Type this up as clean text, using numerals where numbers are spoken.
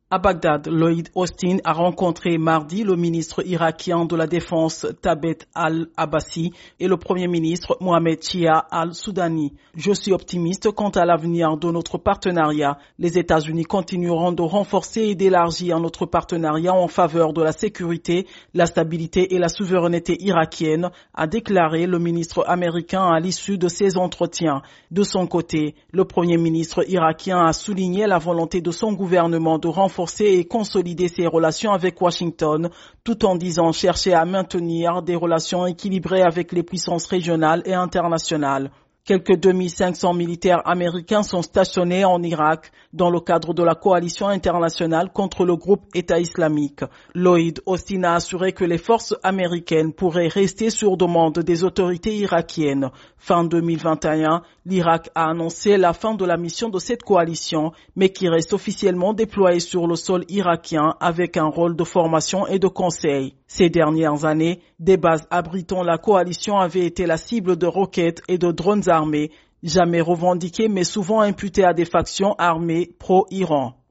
À Bagdad, Lloyd Austin a rencontré mardi le ministre irakien de la Défense Thabet al-Abbasi et le premier ministre Mohamed Shia al-Soudani. Je suis optimiste quant à l'avenir de notre partenariat. Les États-Unis continueront de renforcer et d'élargir notre partenariat en faveur de la sécurité, la stabilité et la souveraineté irakienne, a déclaré le ministre américain à l'issue de ces entretiens. De son côté, le premier ministre irakien a souligné la volonté de son gouvernement de renforcer et consolider ses relations avec Washington, tout en disant chercher à maintenir des relations équilibrées avec les puissances régionales et internationales. Quelques 2500 militaires américains sont stationnés en Irak dans le cadre de la coalition internationale contre le groupe État islamique. Lloyd Austin a assuré que les forces américaines pourraient rester sur demande des autorités irakiennes. Fin 2021, l'Irak a annoncé la fin de la mission de cette coalition, mais qui reste officiellement déployée sur le sol irakien avec un rôle de formation et de conseil. Ces dernières années, des bases abritant la coalition avaient été la cible de roquettes et de drones armés, jamais revendiquées mais souvent imputées à des factions armées pro-Iran.